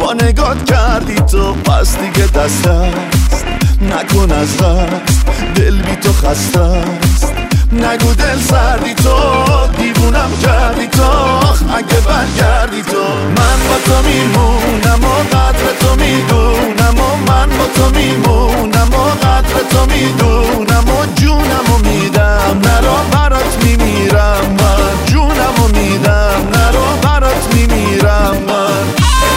با نگات کردی تو، پس دیگه دست است نکن از دست، دل بی تو خسته است. نگو دل سردی تو، دیوونم کردی تو، اگه برگردی تو. من با تو میمونم و قدر تو میدونم و من با تو میمونم و قدر تو میدونم و جونم و میدم، نرو برات میمیرم من، جونم و میدم، نرو برات میمیرم من.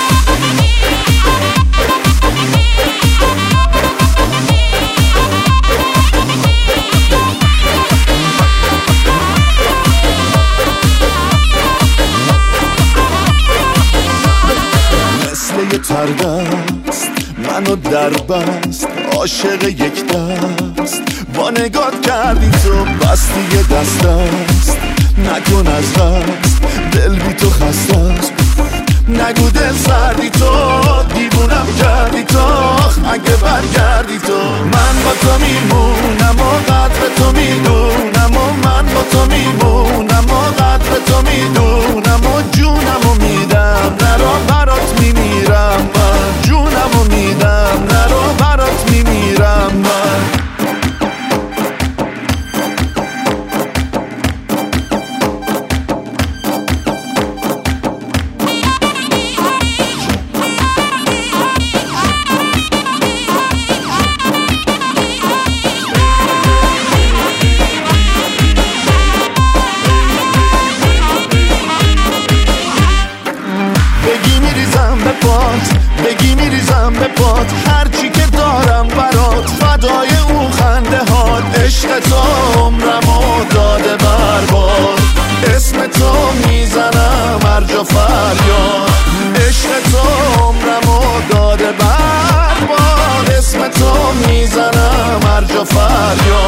مثل یه تردست منو در بست، عاشق یک دست با نگات کردی تو، بس دیگه دست است نکن از دست، دل بی تو خسته است. نگو دل سردی تو، دیوونم کردی تو، اگه برگردی تو. من با تو میمونم و قدر تو میدونم و من با تو میمونم و قدر تو میدونم و جونم و میدم، نرو برات میمیرم من، جونم و میدم، نرو برات میمیرم من. بگی میریزم به پات، هرچی که دارم برات، فدای اون خنده هات. عشق تو عمرمو داده برباد، اسم تو میزنم هر جا فریاد. عشق تو عمرمو داده برباد، اسم تو میزنم هر جا فریاد.